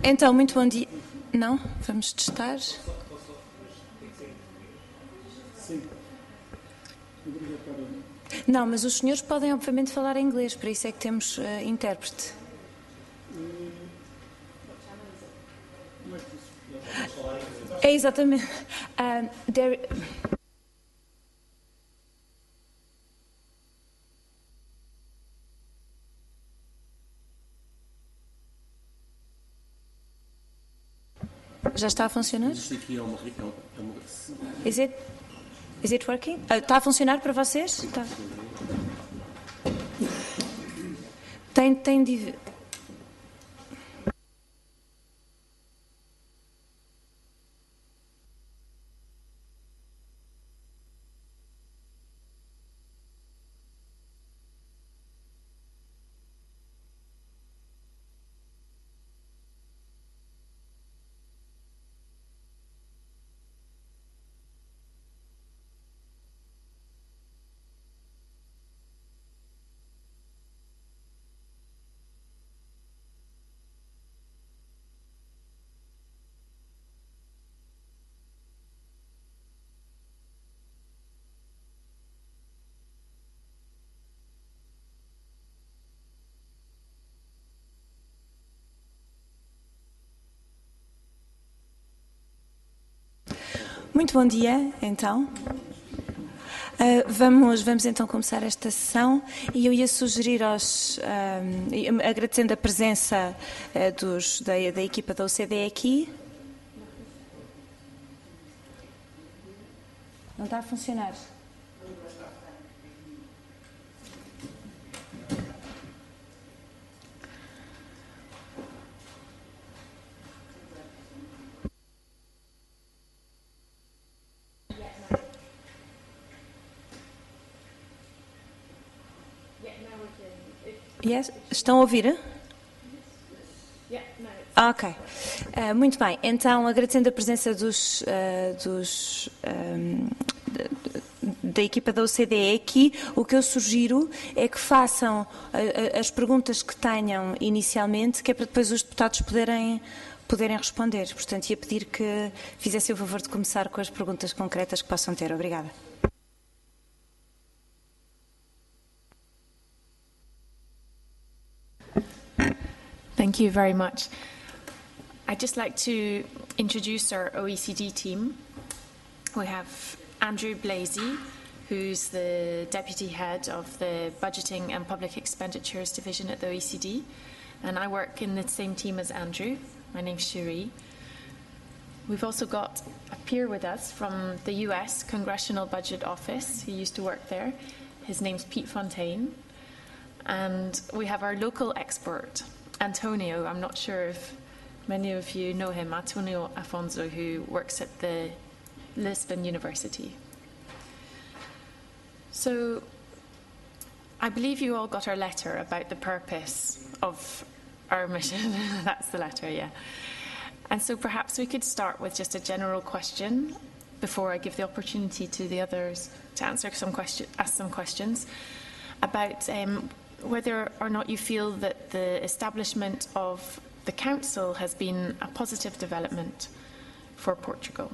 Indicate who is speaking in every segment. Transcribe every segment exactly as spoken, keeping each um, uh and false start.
Speaker 1: Então, muito bom dia. Não? Vamos testar. Não, mas os senhores podem, obviamente, falar em inglês, por isso é que temos uh, intérprete. É exatamente. Um, there... Já está a funcionar? Is it, is it working? Uh, está a funcionar para vocês? Está. Tem, tem de... Muito bom dia, então. Uh, vamos, vamos então começar esta sessão e eu ia sugerir aos, um, agradecendo a presença uh, dos, da, da equipa da O C D E aqui. Não está a funcionar. Yes. Estão a ouvir? Ah, ok. Uh, muito bem. Então, agradecendo a presença dos, uh, dos, um, da equipa da O C D E aqui, o que eu sugiro é que façam uh, as perguntas que tenham inicialmente, que é para depois os deputados poderem, poderem responder. Portanto, ia pedir que fizessem o favor de começar com as perguntas concretas que possam ter. Obrigada.
Speaker 2: Thank you very much. I'd just like to introduce our O E C D team. We have Andrew Blasey, who's the Deputy Head of the Budgeting and Public Expenditures Division at the O E C D, and I work in the same team as Andrew. My name's Cherie. We've also got a peer with us from the U S Congressional Budget Office. He used to work there. His name's Pete Fontaine. And we have our local expert, Antonio. I'm not sure if many of you know him, Antonio Afonso, who works at the Lisbon University. So I believe you all got our letter about the purpose of our mission. That's the letter, yeah. And so perhaps we could start with just a general question before I give the opportunity to the others to answer some question, ask some questions about um, whether or not you feel that the establishment of the Council has been a positive development for Portugal.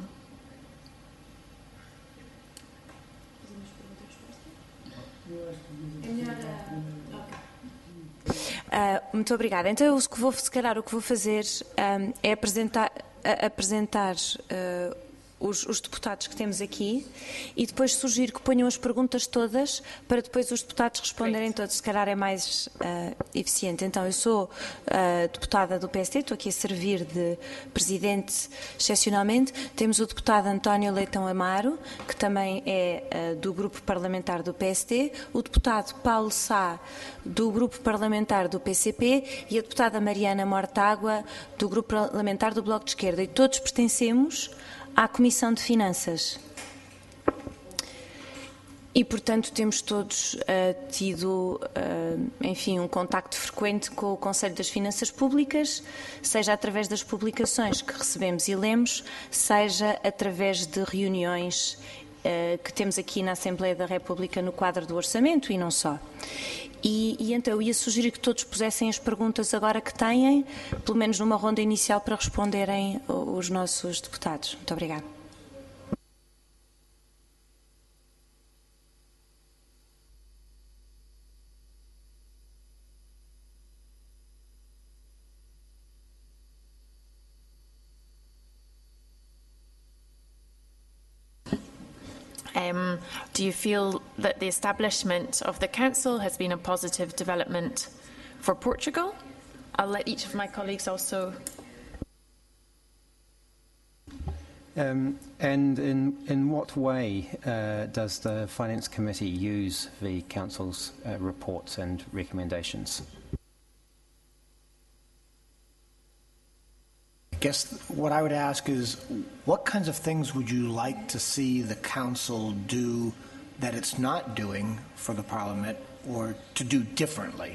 Speaker 1: Uh, muito obrigada. Então, eu, que vou, se calhar, o que vou fazer um, é apresentar, a, apresentar uh, os, os deputados que temos aqui e depois sugiro que ponham as perguntas todas para depois os deputados responderem todos. Se calhar é mais uh, eficiente. Então, eu sou uh, deputada do P S D, estou aqui a servir de presidente excepcionalmente. Temos o deputado António Leitão Amaro, que também é uh, do grupo parlamentar do P S D, o deputado Paulo Sá, do grupo parlamentar do P C P e a deputada Mariana Mortágua, do grupo parlamentar do Bloco de Esquerda. E todos pertencemos à Comissão de Finanças. E, portanto, temos todos uh, tido, uh, enfim, um contacto frequente com o Conselho das Finanças Públicas, seja através das publicações que recebemos e lemos, seja através de reuniões que temos aqui na Assembleia da República no quadro do orçamento e não só. E, e então eu ia sugerir que todos pusessem as perguntas agora que têm, pelo menos numa ronda inicial, para responderem os nossos deputados. Muito obrigada.
Speaker 2: Um, do you feel that the establishment of the Council has been a positive development for Portugal? I'll let each of my colleagues also.
Speaker 3: Um, and in, in what way uh, does the Finance Committee use the Council's uh, reports and recommendations?
Speaker 4: I guess what I would ask is, what kinds of things would you like to see the Council do that it's not doing for the Parliament, or to do differently?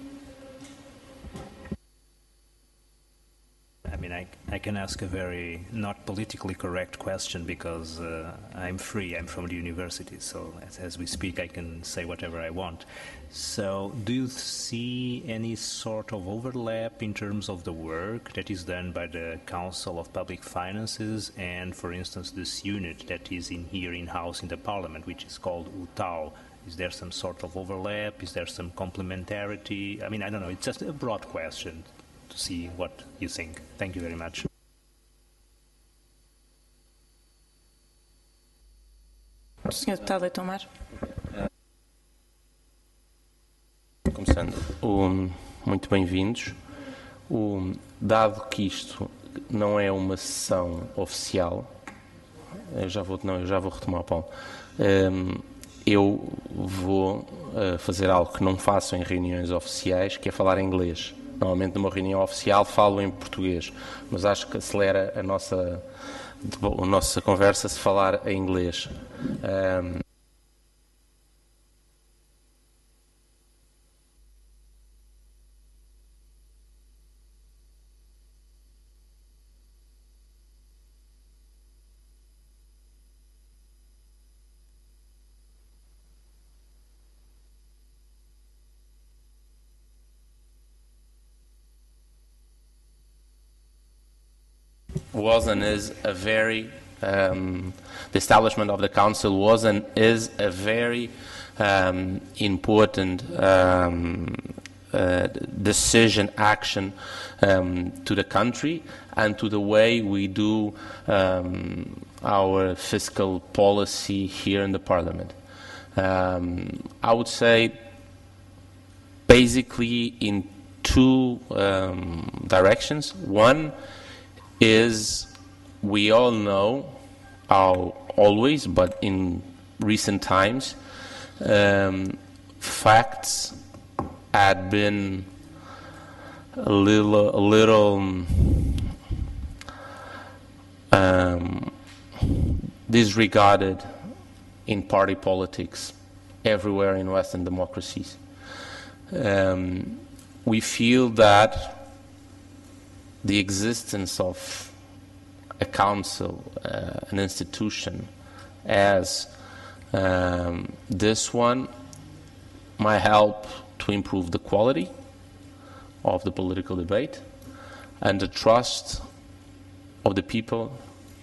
Speaker 5: I mean, I, I can ask a very not politically correct question because uh, I'm free, I'm from the university, so as, as we speak I can say whatever I want. So do you see any sort of overlap in terms of the work that is done by the Council of Public Finances and, for instance, this unit that is in here in-house in the Parliament, which is called U T A U? Is there some sort of overlap? Is there some complementarity? I mean, I don't know, it's just a broad question to see what you think. Thank you very much.
Speaker 1: senhor Deputado Leitão Mar.
Speaker 6: Começando, o, muito bem-vindos. O, dado que isto não é uma sessão oficial, eu já vou, não, eu já vou retomar o Paulo. Um, eu vou uh, fazer algo que não faço em reuniões oficiais, que é falar em inglês. Normalmente numa reunião oficial falo em português, mas acho que acelera a nossa, a nossa conversa se falar em inglês. Um, was and is a very, um, the establishment of the Council was and is a very um, important um, uh, decision action um, to the country and to the way we do um, our fiscal policy here in the Parliament. Um, I would say basically in two um, directions. One is we all know how always, but in recent times, um, facts had been a little, a little um, disregarded in party politics everywhere in Western democracies. Um, we feel that the existence of a council, uh, an institution as um, this one might help to improve the quality of the political debate and the trust of the people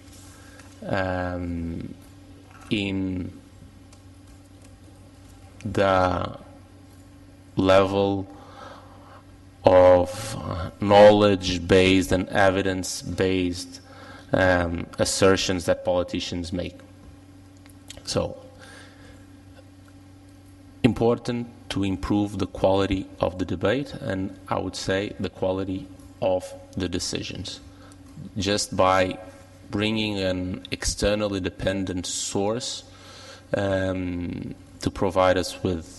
Speaker 6: um, in the level of uh, knowledge-based and evidence-based um, assertions that politicians make. So, important to improve the quality of the debate and I would say the quality of the decisions. Just by bringing an externally dependent source um, to provide us with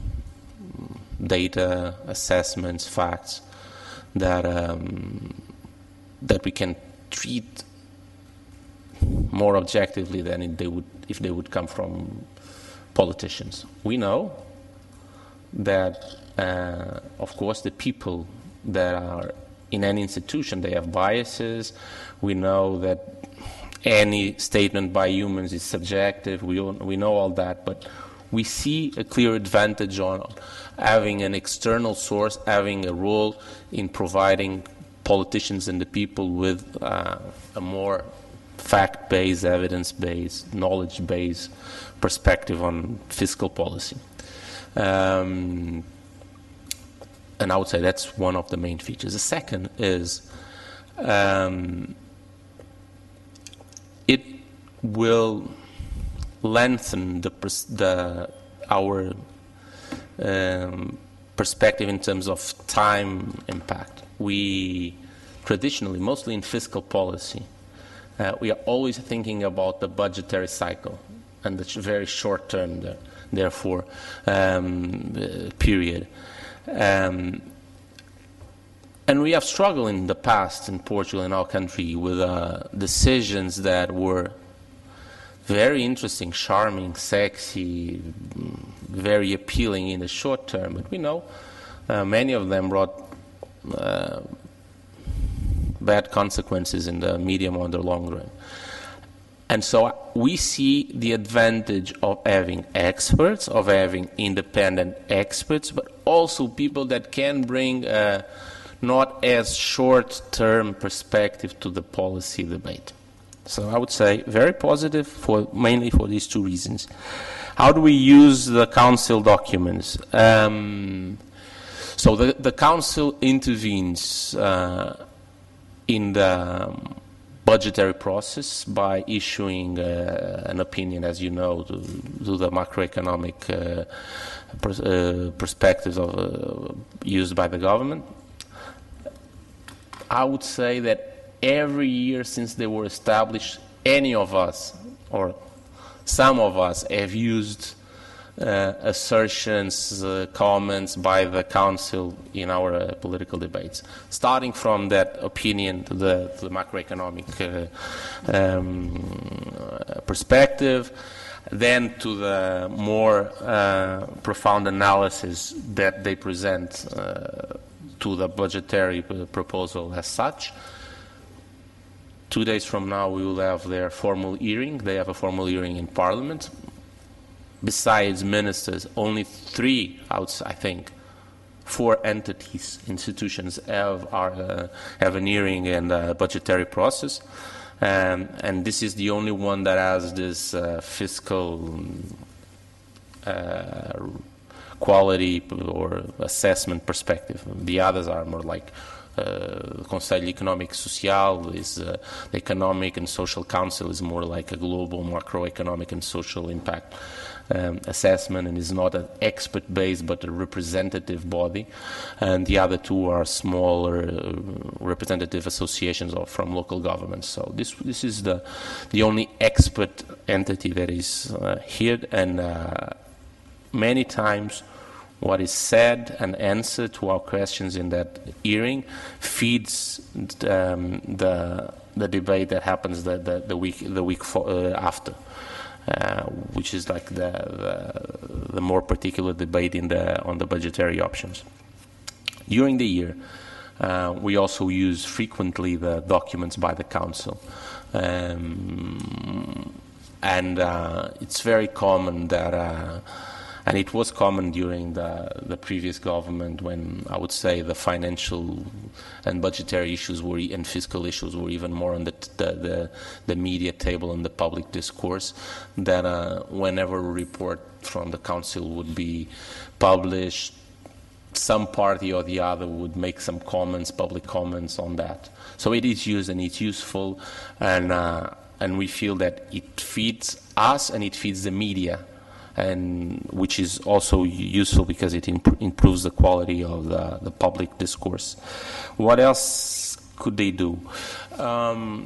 Speaker 6: data, assessments, facts that um, that we can treat more objectively than if they would if they would come from politicians. We know that, uh, of course, the people that are in any institution, they have biases. We know that any statement by humans is subjective. We, all, we know all that, but we see a clear advantage on having an external source, having a role in providing politicians and the people with uh, a more fact-based, evidence-based, knowledge-based perspective on fiscal policy. Um, and I would say that's one of the main features. The second is um, it will lengthen the, pers the our um, perspective in terms of time impact. We traditionally, mostly in fiscal policy, uh, we are always thinking about the budgetary cycle and the very short term, there, therefore, um, uh, period. Um, and we have struggled in the past in Portugal, in our country, with uh, decisions that were very interesting, charming, sexy, very appealing in the short term. But we know uh, many of them brought uh, bad consequences in the medium or the long run. And so we see the advantage of having experts, of having independent experts, but also people that can bring a not as short-term perspective to the policy debate. So I would say very positive, for mainly for these two reasons. How do we use the Council documents? Um, so the, the Council intervenes uh, in the um, budgetary process by issuing uh, an opinion, as you know, to, to the macroeconomic uh, pers uh, perspectives of, uh, used by the government. I would say that every year since they were established, any of us, or some of us, have used uh, assertions, uh, comments by the Council in our uh, political debates, starting from that opinion to the, to the macroeconomic uh, um, perspective, then to the more uh, profound analysis that they present uh, to the budgetary proposal as such. Two days from now, we will have their formal hearing. They have a formal hearing in Parliament. Besides ministers, only three, I think, four entities, institutions have, are, uh, have an hearing and a budgetary process. Um, and this is the only one that has this uh, fiscal uh, quality or assessment perspective. The others are more like Uh, Conselho Económico Social is uh, the Economic and Social Council is more like a global macroeconomic and social impact um, assessment, and is not an expert-based but a representative body. And the other two are smaller uh, representative associations of, from local governments. So this this is the the only expert entity that is uh, here, and uh, many times what is said and answered to our questions in that hearing feeds um, the the debate that happens the the, the week the week for, uh, after, uh, which is like the, the the more particular debate in the on the budgetary options. During the year, uh, we also use frequently the documents by the Council, um, and uh, it's very common that. Uh, And it was common during the, the previous government, when I would say the financial and budgetary issues were, and fiscal issues were even more on the, the, the, the media table and the public discourse, that uh, whenever a report from the Council would be published, some party or the other would make some comments, public comments on that. So it is used and it's useful, and, uh, and we feel that it feeds us and it feeds the media, and which is also useful because it imp improves the quality of the, the public discourse. What else could they do? Um,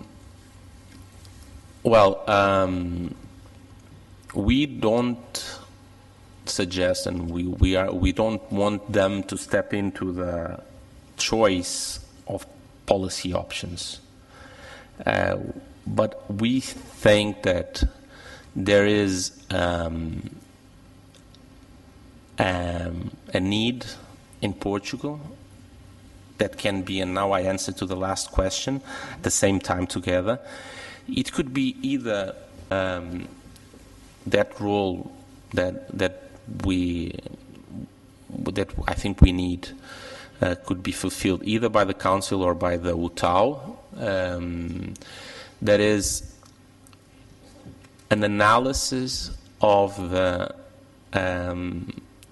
Speaker 6: well, um, we don't suggest, and we, we, are, we don't want them to step into the choice of policy options. Uh, but we think that there is um, um, a need in Portugal that can be, and now I answer to the last question at the same time together, it could be either um, that role that that we that I think we need uh, could be fulfilled either by the Council or by the U T A U. Um, that is an analysis of the um,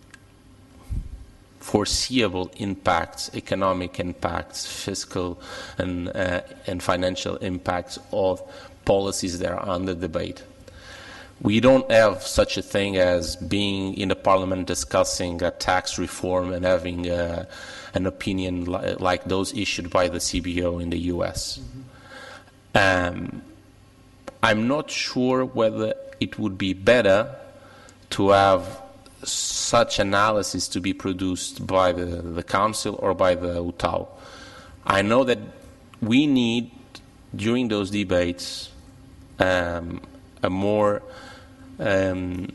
Speaker 6: foreseeable impacts, economic impacts, fiscal and, uh, and financial impacts of policies that are under debate. We don't have such a thing as being in the Parliament discussing a tax reform and having uh, an opinion li like those issued by the C B O in the U S. Mm-hmm. um, I'm not sure whether it would be better to have such analysis to be produced by the, the Council or by the U T A U. I know that we need, during those debates, um, a more um,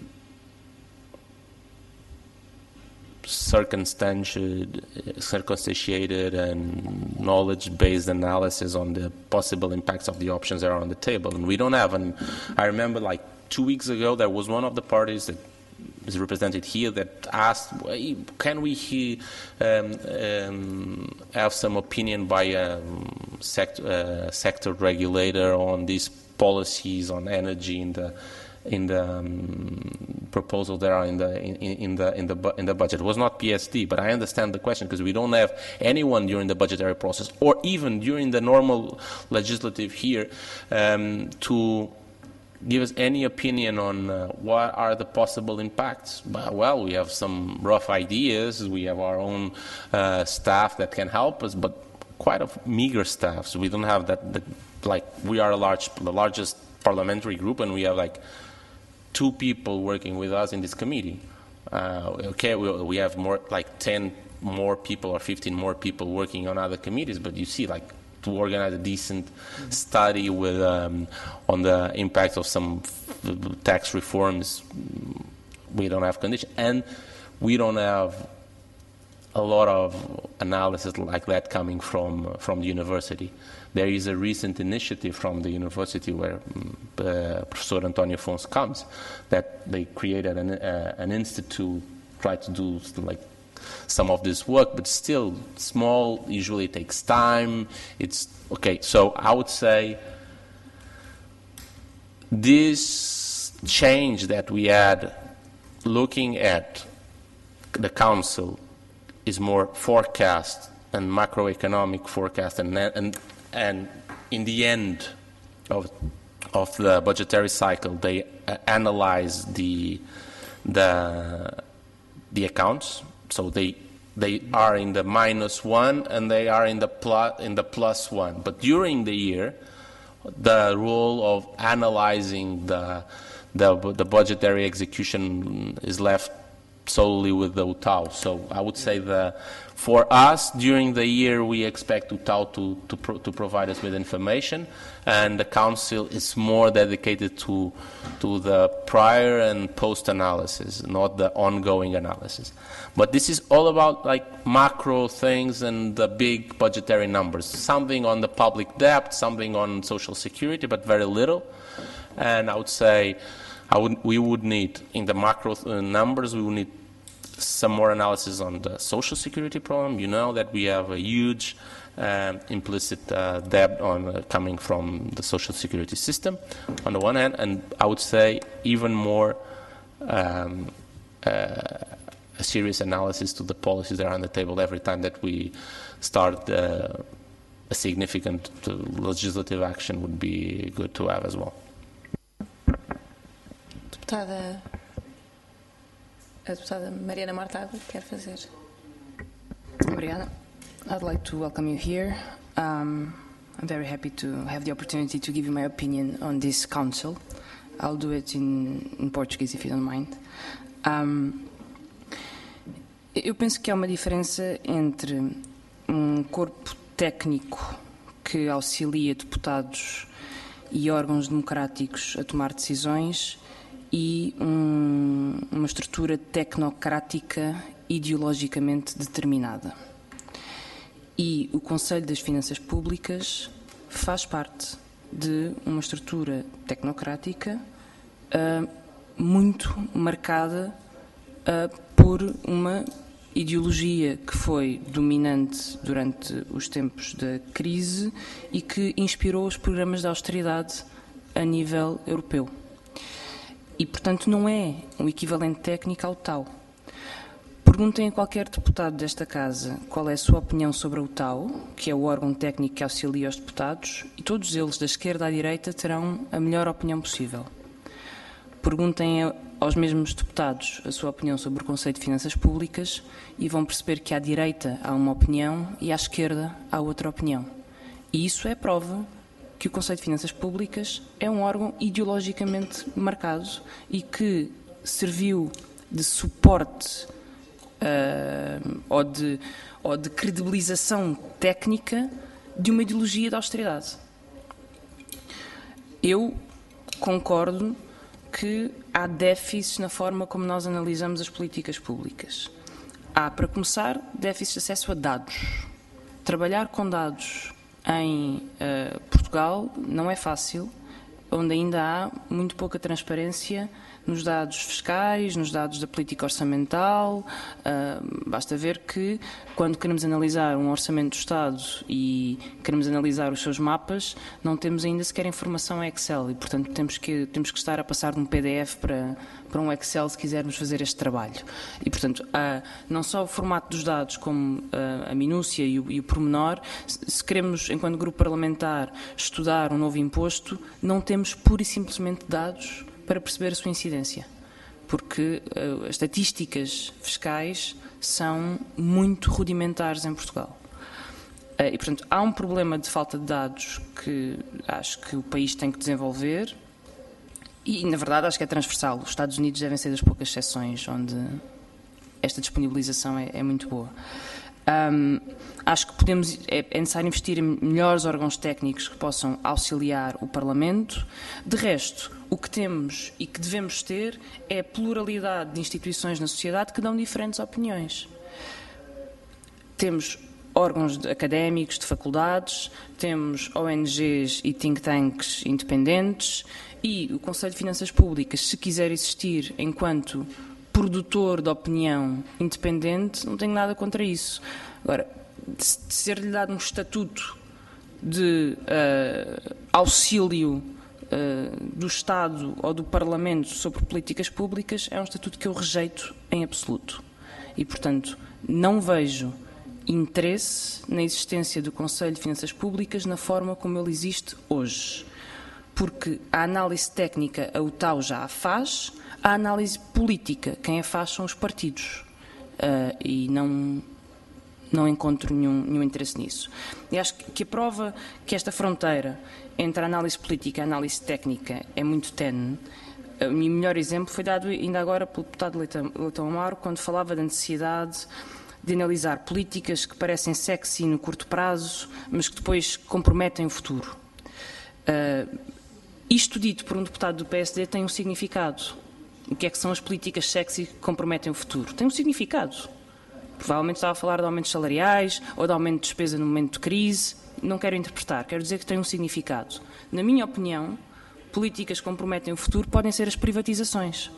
Speaker 6: circumstantiated, circumstantiated and knowledge-based analysis on the possible impacts of the options that are on the table. And we don't have an, I remember like two weeks ago there was one of the parties that is represented here that asked, can we he, um, um, have some opinion by a sector, uh, sector regulator on these policies on energy in the in the um, proposal that are in the in, in the in the bu in the budget. It was not P S D, but I understand the question because we don't have anyone during the budgetary process or even during the normal legislative here um, to give us any opinion on uh, what are the possible impacts. Well, we have some rough ideas. We have our own uh, staff that can help us, but quite a meager staff. So we don't have that. that like we are a large, the largest parliamentary group, and we have like two people working with us in this committee. Uh, okay, we, we have more like ten more people or fifteen more people working on other committees, but you see, like, to organize a decent mm-hmm. study with um, on the impact of some f tax reforms, we don't have conditions, and we don't have a lot of analysis like that coming from from the university. There is a recent initiative from the university where uh, Professor Antonio Afonso comes, that they created an, uh, an institute, try to do like some of this work, but still small, usually it takes time. It's okay. So I would say this change that we had looking at the council is more forecast and macroeconomic forecast, and and and in the end of of the budgetary cycle, they uh, analyze the the the accounts. So they they are in the minus one and they are in the plus in the plus one. But during the year, the role of analyzing the the, the budgetary execution is left solely with the U T A U. So I would say that for us, during the year, we expect U T A U to, to, pro to provide us with information, and the Council is more dedicated to, to the prior and post-analysis, not the ongoing analysis. But this is all about like macro things and the big budgetary numbers, something on the public debt, something on social security, but very little. And I would say I would, we would need, in the macro numbers, we would need some more analysis on the social security problem. You know that we have a huge uh, implicit uh, debt on uh, coming from the social security system on the one hand, and I would say even more um, uh, a serious analysis to the policies that are on the table every time that we start uh, a significant uh, legislative action would be good to have as well.
Speaker 1: Deputada, a deputada Mariana Mortágua quer fazer.
Speaker 7: Obrigada. I'd like to welcome you here. Um, I'm very happy to have the opportunity to give you my opinion on this council. I'll do it in, in Portuguese, if you don't mind. Um, eu penso que há uma diferença entre um corpo técnico que auxilia deputados e órgãos democráticos a tomar decisões e um, uma estrutura tecnocrática ideologicamente determinada. E o Conselho das Finanças Públicas faz parte de uma estrutura tecnocrática uh, muito marcada uh, por uma ideologia que foi dominante durante os tempos da crise e que inspirou os programas de austeridade a nível europeu. E, portanto, não é um equivalente técnico ao T A U. Perguntem a qualquer deputado desta Casa qual é a sua opinião sobre o T A U, que é o órgão técnico que auxilia os deputados, e todos eles, da esquerda à direita, terão a melhor opinião possível. Perguntem aos mesmos deputados a sua opinião sobre o conceito de finanças públicas e vão perceber que à direita há uma opinião e à esquerda há outra opinião. E isso é prova que o conceito de finanças públicas é um órgão ideologicamente marcado e que serviu de suporte uh, ou, de, ou de credibilização técnica de uma ideologia de austeridade. Eu concordo que há déficits na forma como nós analisamos as políticas públicas. Há, para começar, déficits de acesso a dados. Trabalhar com dados em uh, Portugal não é fácil, onde ainda há muito pouca transparência nos dados fiscais, nos dados da política orçamental. Uh, basta ver que, quando queremos analisar um orçamento do Estado e queremos analisar os seus mapas, não temos ainda sequer informação em Excel e, portanto, temos que, temos que estar a passar de um P D F para, para um Excel se quisermos fazer este trabalho. E, portanto, uh, não só o formato dos dados, como uh, a minúcia e o, e o pormenor, se, se queremos, enquanto grupo parlamentar, estudar um novo imposto, não temos pura e simplesmente dados para perceber a sua incidência, porque uh, as estatísticas fiscais são muito rudimentares em Portugal. Uh, e, portanto, há um problema de falta de dados que acho que o país tem que desenvolver e, na verdade, acho que é transversal. Os Estados Unidos devem ser das poucas exceções onde esta disponibilização é, é muito boa. Um, acho que podemos, é, é necessário investir em melhores órgãos técnicos que possam auxiliar o Parlamento. De resto, o que temos e que devemos ter é a pluralidade de instituições na sociedade que dão diferentes opiniões. Temos órgãos de, académicos, de faculdades, temos O N Gs e think tanks independentes e o Conselho de Finanças Públicas, se quiser existir enquanto produtor de opinião independente, não tenho nada contra isso. Agora, de ser-lhe dado um estatuto de uh, auxílio uh, do Estado ou do Parlamento sobre políticas públicas é um estatuto que eu rejeito em absoluto. E, portanto, não vejo interesse na existência do Conselho de Finanças Públicas na forma como ele existe hoje. Porque a análise técnica a U T A U já a faz, a análise política, quem a faz são os partidos. Uh, e não, não encontro nenhum, nenhum interesse nisso. E acho que a prova que esta fronteira entre a análise política e a análise técnica é muito tenue. Uh, o melhor exemplo foi dado ainda agora pelo deputado Leitão, Leitão Amaro, quando falava da necessidade de analisar políticas que parecem sexy no curto prazo, mas que depois comprometem o futuro. Uh, isto dito por um deputado do P S D tem um significado. O que é que são as políticas sexy que comprometem o futuro? Tem um significado. Provavelmente estava a falar de aumentos salariais ou de aumento de despesa no momento de crise. Não quero interpretar, quero dizer que tem um significado. Na minha opinião, políticas que comprometem o futuro podem ser as privatizações.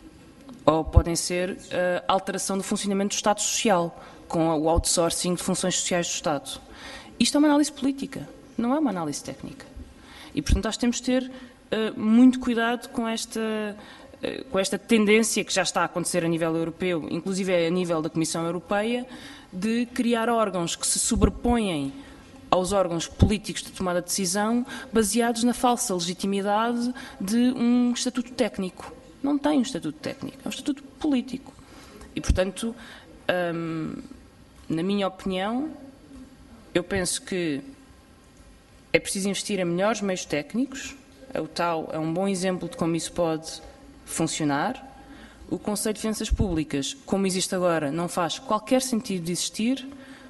Speaker 7: Ou podem ser a alteração do funcionamento do Estado Social, com o outsourcing de funções sociais do Estado. Isto é uma análise política, não é uma análise técnica. E, portanto, nós temos de ter uh, muito cuidado com esta, uh, com esta tendência que já está a acontecer a nível europeu, inclusive a nível da Comissão Europeia, de criar órgãos que se sobrepõem aos órgãos políticos de tomada de decisão, baseados na falsa legitimidade de um estatuto técnico. Não tem um estatuto técnico, é um estatuto político. E, portanto, hum, na minha opinião, eu penso que é preciso investir em melhores meios técnicos. O T A U é um bom exemplo de como isso pode funcionar. O Conselho de Finanças Públicas, como existe agora, não faz qualquer sentido de existir.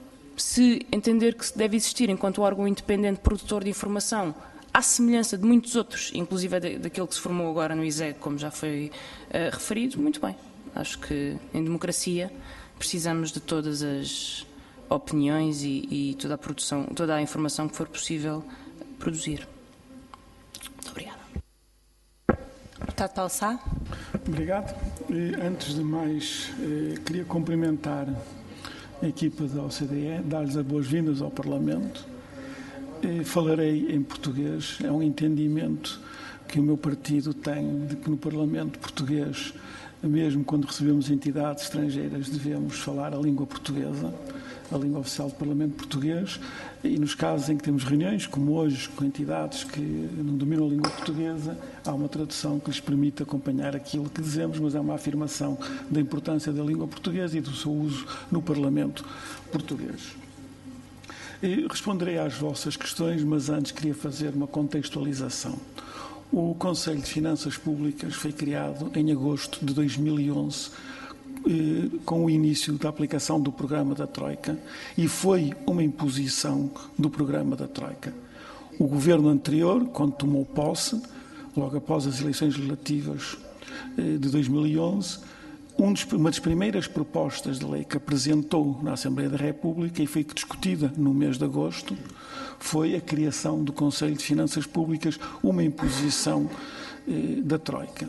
Speaker 7: Se entender que deve existir enquanto órgão independente produtor de informação, à semelhança de muitos outros, inclusive daquele que se formou agora no I S E C, como já foi uh, referido, muito bem. Acho que em democracia precisamos de todas as opiniões e, e toda a produção, toda a informação que for possível produzir.
Speaker 1: Deputado Paulo Sá.
Speaker 8: Obrigado. E, antes de mais, eh, queria cumprimentar a equipa da O C D E, dar-lhes as boas-vindas ao Parlamento. Eh, falarei em português. É um entendimento que o meu partido tem de que no Parlamento português, mesmo quando recebemos entidades estrangeiras, devemos falar a língua portuguesa, a língua oficial do Parlamento português, e nos casos em que temos reuniões, como hoje, com entidades que não dominam a língua portuguesa, há uma tradução que lhes permite acompanhar aquilo que dizemos, mas é uma afirmação da importância da língua portuguesa e do seu uso no Parlamento português. E responderei às vossas questões, mas antes queria fazer uma contextualização. O Conselho de Finanças Públicas foi criado em agosto de dois mil e onze, com o início da aplicação do programa da Troika, e foi uma imposição do programa da Troika. O governo anterior, quando tomou posse, logo após as eleições legislativas de dois mil e onze, um dos, uma das primeiras propostas de lei que apresentou na Assembleia da República e foi discutida no mês de agosto foi a criação do Conselho de Finanças Públicas, uma imposição eh, da Troika.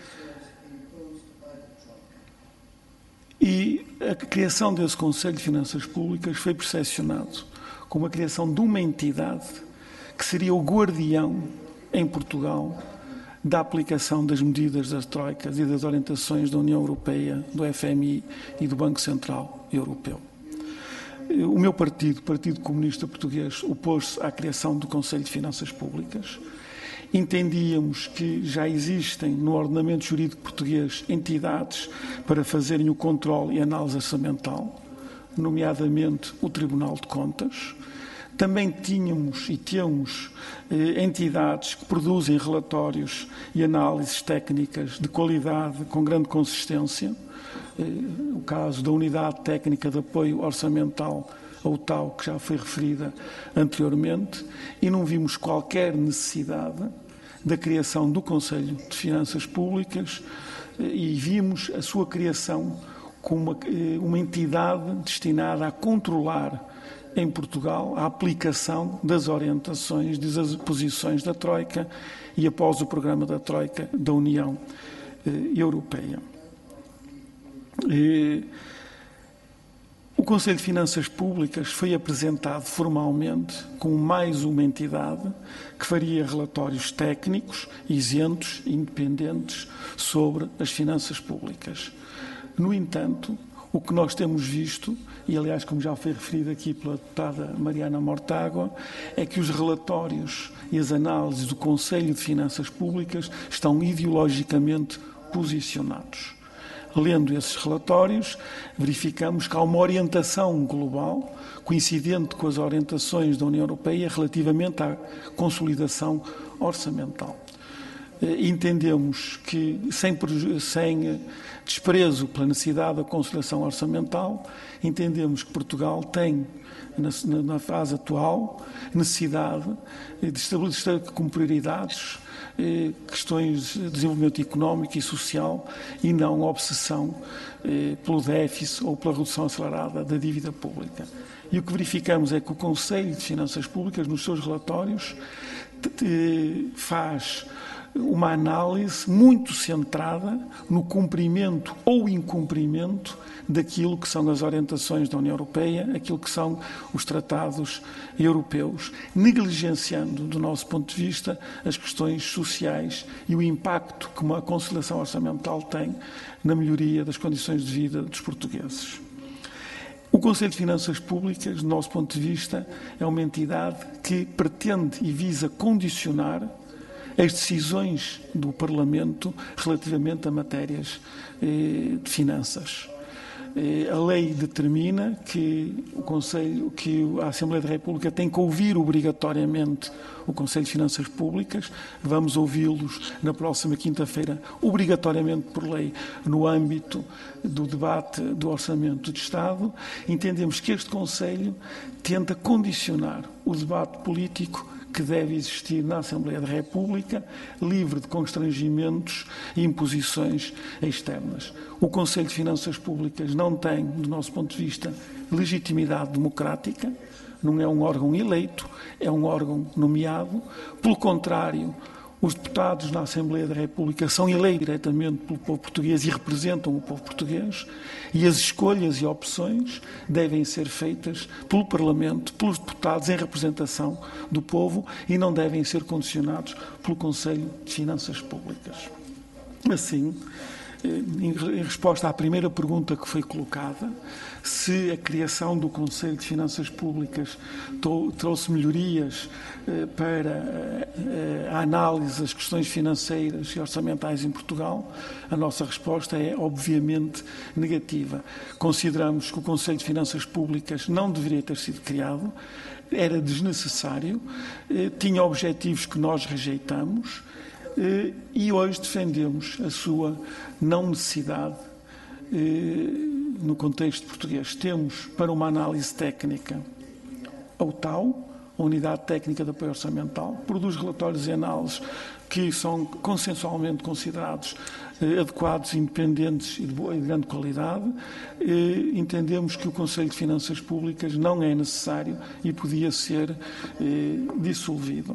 Speaker 8: E a criação desse Conselho de Finanças Públicas foi percepcionado como a criação de uma entidade que seria o guardião em Portugal da aplicação das medidas das troicas e das orientações da União Europeia, do F M I e do Banco Central Europeu. O meu partido, o Partido Comunista Português, opôs-se à criação do Conselho de Finanças Públicas. Entendíamos que já existem no ordenamento jurídico português entidades para fazerem o controle e análise orçamental, nomeadamente o Tribunal de Contas. Também tínhamos e temos eh, entidades que produzem relatórios e análises técnicas de qualidade com grande consistência. Eh, o caso da Unidade Técnica de Apoio Orçamental, a U T A U, que já foi referida anteriormente, e não vimos qualquer necessidade da criação do Conselho de Finanças Públicas eh, e vimos a sua criação como uma, eh, uma entidade destinada a controlar em Portugal a aplicação das orientações, das posições da Troika e após o programa da Troika da União eh, Europeia. E o Conselho de Finanças Públicas foi apresentado formalmente como mais uma entidade que faria relatórios técnicos, isentos e independentes sobre as finanças públicas. No entanto, o que nós temos visto, e aliás como já foi referido aqui pela deputada Mariana Mortágua, é que os relatórios e as análises do Conselho de Finanças Públicas estão ideologicamente posicionados. Lendo esses relatórios, verificamos que há uma orientação global, coincidente com as orientações da União Europeia relativamente à consolidação orçamental. Entendemos que, sem, sem desprezo pela necessidade da consolidação orçamental, entendemos que Portugal tem, na, na fase atual, necessidade de estabelecer como prioridades eh, questões de desenvolvimento económico e social e não obsessão eh, pelo déficit ou pela redução acelerada da dívida pública. E o que verificamos é que o Conselho de Finanças Públicas, nos seus relatórios, faz uma análise muito centrada no cumprimento ou incumprimento daquilo que são as orientações da União Europeia, aquilo que são os tratados europeus, negligenciando, do nosso ponto de vista, as questões sociais e o impacto que uma conciliação orçamental tem na melhoria das condições de vida dos portugueses. O Conselho de Finanças Públicas, do nosso ponto de vista, é uma entidade que pretende e visa condicionar as decisões do Parlamento relativamente a matérias eh, de finanças. Eh, a lei determina que o Conselho, que a Assembleia da República tem que ouvir obrigatoriamente o Conselho de Finanças Públicas. Vamos ouvi-los na próxima quinta-feira, obrigatoriamente por lei, no âmbito do debate do Orçamento de Estado. Entendemos que este Conselho tenta condicionar o debate político que deve existir na Assembleia da República, livre de constrangimentos e imposições externas. O Conselho de Finanças Públicas não tem, do nosso ponto de vista, legitimidade democrática, não é um órgão eleito, é um órgão nomeado. Pelo contrário, Os deputados na Assembleia da República são eleitos diretamente pelo povo português e representam o povo português, e as escolhas e opções devem ser feitas pelo Parlamento, pelos deputados em representação do povo, e não devem ser condicionados pelo Conselho de Finanças Públicas. Assim, em resposta à primeira pergunta que foi colocada, se a criação do Conselho de Finanças Públicas trouxe melhorias para a análise das questões financeiras e orçamentais em Portugal, a nossa resposta é obviamente negativa. Consideramos que o Conselho de Finanças Públicas não deveria ter sido criado, era desnecessário, tinha objetivos que nós rejeitamos, e hoje defendemos a sua não necessidade no contexto português. Temos, para uma análise técnica, a U T A U, a Unidade Técnica de Apoio Orçamental, produz relatórios e análises que são consensualmente considerados adequados, independentes e de boa e de grande qualidade. Entendemos que o Conselho de Finanças Públicas não é necessário e podia ser dissolvido.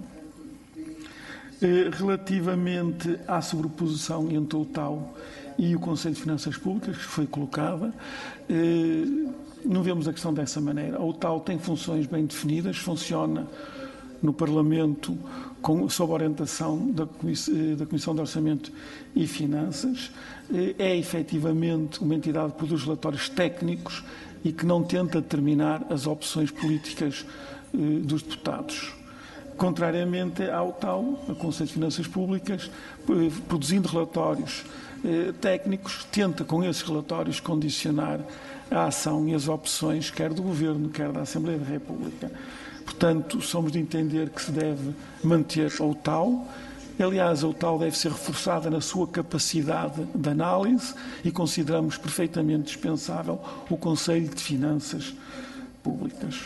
Speaker 8: Relativamente à sobreposição entre o U T A U e o Conselho de Finanças Públicas, que foi colocada, não vemos a questão dessa maneira. A U T A U tem funções bem definidas, funciona no Parlamento com, sob orientação da Comissão de Orçamento e Finanças, é efetivamente uma entidade que produz relatórios técnicos e que não tenta determinar as opções políticas dos deputados. Contrariamente ao T A U, a Conselho de Finanças Públicas, produzindo relatórios eh, técnicos, tenta com esses relatórios condicionar a ação e as opções, quer do Governo, quer da Assembleia da República. Portanto, somos de entender que se deve manter a U T A U. Aliás, a U T A U deve ser reforçada na sua capacidade de análise e consideramos perfeitamente dispensável o Conselho de Finanças Públicas.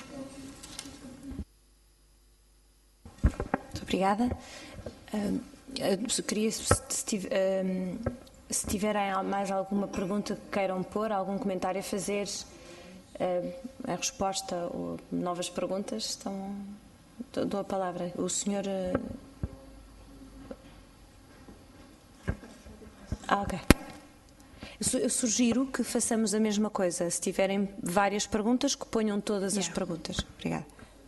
Speaker 1: Obrigada. Uh, uh, queria, se, se, uh, se tiverem mais alguma pergunta que queiram pôr, algum comentário a fazer, uh, a resposta ou novas perguntas, estão, dou a palavra. O senhor... Uh... Ah, ok. Eu sugiro que façamos a mesma coisa. Se tiverem várias perguntas, que ponham todas yeah. as perguntas. Obrigada.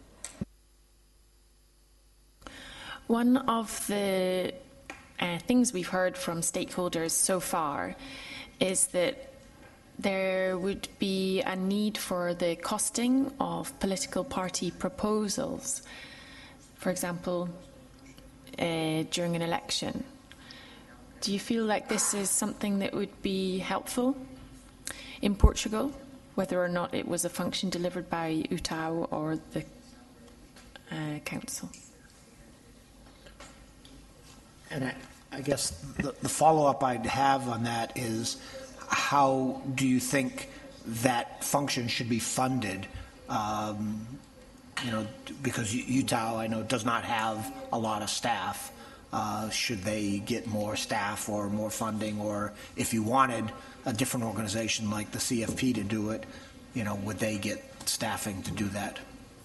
Speaker 2: One of the uh, things we've heard from stakeholders so far is that there would be a need for the costing of political party proposals, for example, uh, during an election. Do you feel like this is something that would be helpful in Portugal, whether or not it was a function delivered by U T A U or the uh, Council?
Speaker 4: And I, I guess the, the follow-up I'd have on that is, how do you think that function should be funded? Um, you know, because U T A U, I know, does not have a lot of staff. Uh, should they get more staff or more funding? Or if you wanted a different organization like the C F P to do it, you know, would they get staffing to do that?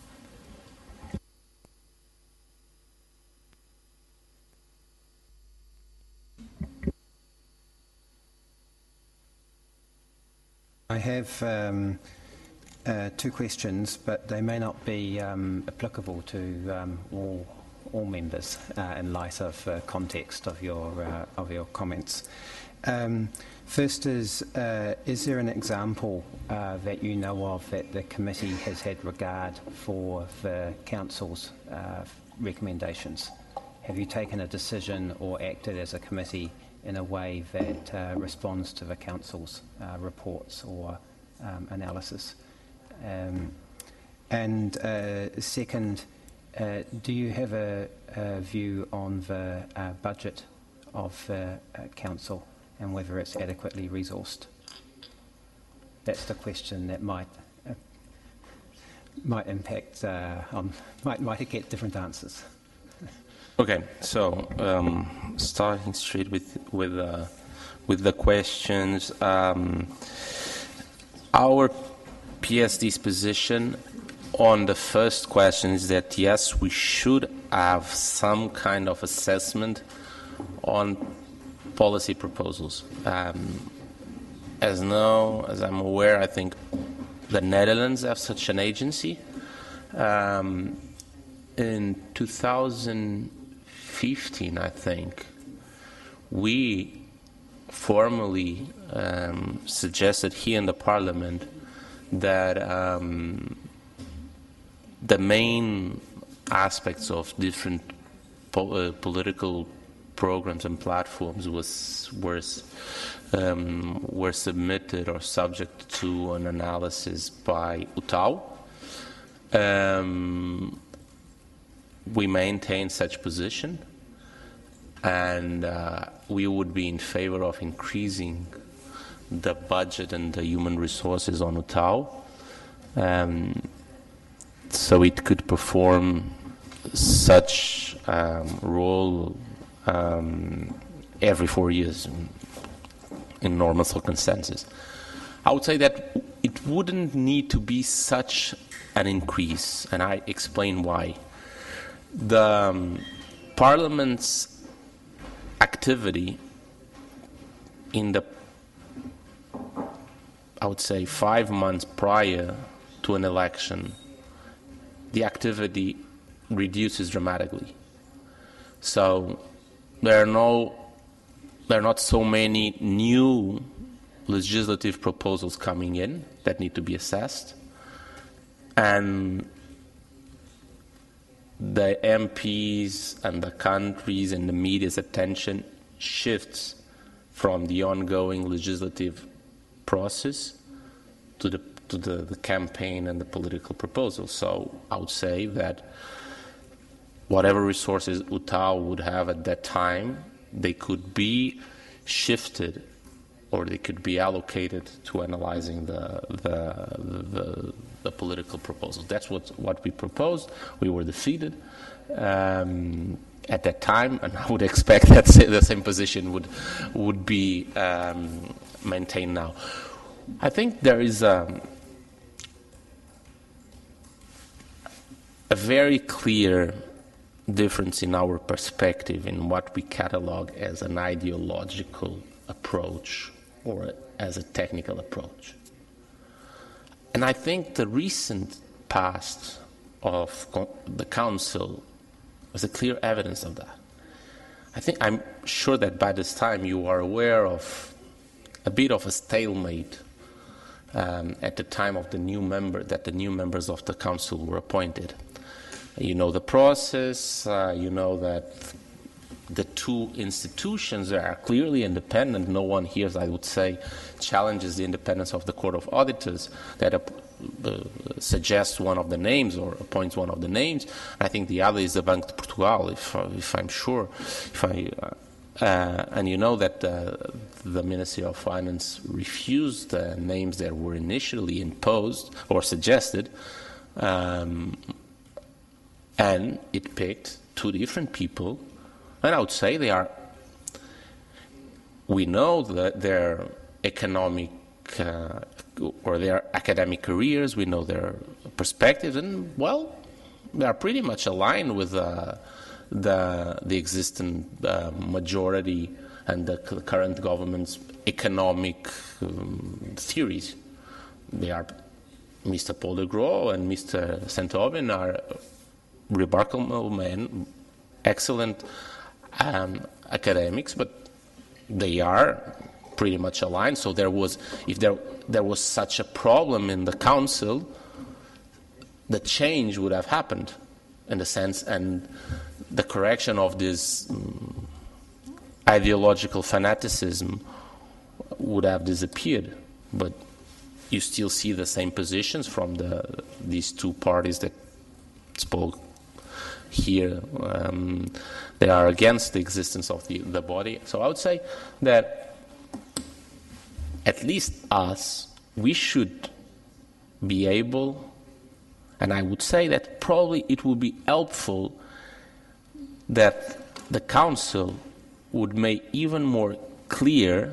Speaker 3: I have um, uh, two questions, but they may not be um, applicable to um, all, all members uh, in light of uh, context of your uh, of your comments. Um, first is, uh, is there an example uh, that you know of that the committee has had regard for the council's uh, recommendations? Have you taken a decision or acted as a committee in a way that uh, responds to the Council's uh, reports or um, analysis? Um, and uh, second, uh, do you have a, a view on the uh, budget of the uh, Council and whether it's adequately resourced? That's the question that might uh, might impact, uh, on, might, might get different answers.
Speaker 6: Okay, so um, starting straight with with uh, with the questions, um, our P S D's position on the first question is that yes, we should have some kind of assessment on policy proposals. Um, as now, as I'm aware, I think the Netherlands have such an agency. Um, in two thousand fifteen, I think, we formally um, suggested here in the Parliament that um, the main aspects of different po uh, political programs and platforms was were um, were submitted or subject to an analysis by U T A U. Um, we maintain such position, and uh, we would be in favor of increasing the budget and the human resources on U T A U, um, so it could perform such um, role um, every four years in, in normal circumstances. I would say that it wouldn't need to be such an increase, and I explain why. The um, Parliament's activity in the, I would say, five months prior to an election, the activity reduces dramatically. So there are no, there are not so many new legislative proposals coming in that need to be assessed, and the M Ps and the countries and the media's attention shifts from the ongoing legislative process to the to the, the campaign and the political proposals. So I would say that whatever resources U T A U would have at that time, they could be shifted or they could be allocated to analyzing the the, the, the political proposals. That's what, what we proposed. We were defeated um, at that time, and I would expect that the same position would, would be um, maintained now. I think there is a, a very clear difference in our perspective in what we catalog as an ideological approach or as a technical approach. And I think the recent past of the Council was a clear evidence of that. I think, I'm sure that by this time you are aware of a bit of a stalemate um, at the time of the new member, that the new members of the Council were appointed. You know the process, uh, you know that the two institutions are clearly independent. No one here, I would say, challenges the independence of the Court of Auditors that uh, uh, suggests one of the names or appoints one of the names. I think the other is the Banco de Portugal, if, uh, if I'm sure. If I, uh, uh, and you know that uh, the Ministry of Finance refused the names that were initially imposed or suggested, um, and it picked two different people. And I would say they are, we know that their economic uh, or their academic careers, we know their perspectives, and, well, they are pretty much aligned with uh, the, the existing uh, majority and the current government's economic um, theories. They are, Mister Paul de Groot and Mister Saint-Aubin are remarkable men, excellent Um, academics, but they are pretty much aligned. So there was, if there there was such a problem in the Council, the change would have happened, in the sense, and the correction of this um, ideological fanaticism would have disappeared. But you still see the same positions from the these two parties that spoke here. Um, they are against the existence of the, the body. So I would say that at least us, we should be able, and I would say that probably it would be helpful that the Council would make even more clear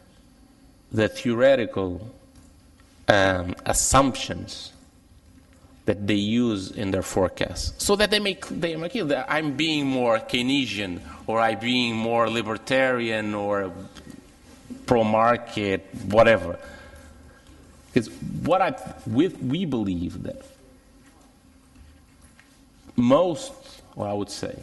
Speaker 6: the theoretical um, assumptions that they use in their forecasts, so that they make they make it that I'm being more Keynesian, or I'm being more libertarian, or pro-market, whatever. Because what I with we believe that most, well, I would say,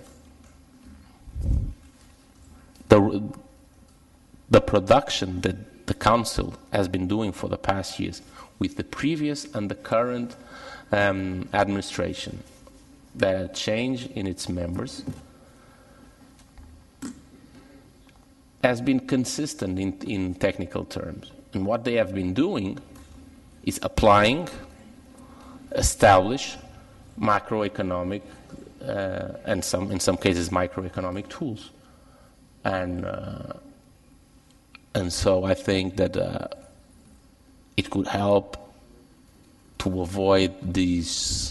Speaker 6: the the production that the Council has been doing for the past years with the previous and the current um, administration, that a change in its members has been consistent in, in technical terms. And what they have been doing is applying, establish macroeconomic uh, and some, in some cases, microeconomic tools. And uh, and so I think that uh, it could help to avoid these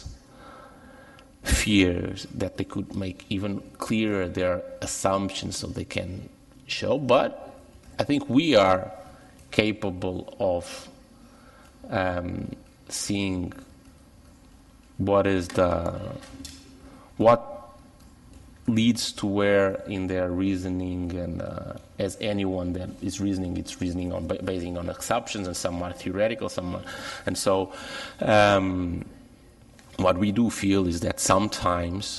Speaker 6: fears, that they could make even clearer their assumptions so they can show. But I think we are capable of um, seeing what is the what leads to where in their reasoning, and uh, as anyone that is reasoning, it's reasoning on basing on assumptions, and some are theoretical, some are, and so um, what we do feel is that sometimes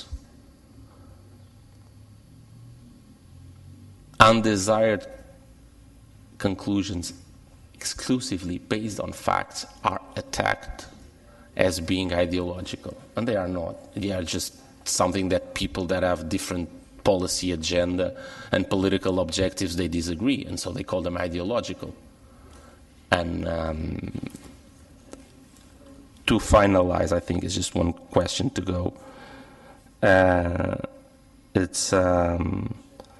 Speaker 6: undesired conclusions exclusively based on facts are attacked as being ideological, and they are not. They are just something that people that have different policy agenda and political objectives, they disagree, and so they call them ideological. And um, to finalize, I think it's just one question to go. Uh, it's um,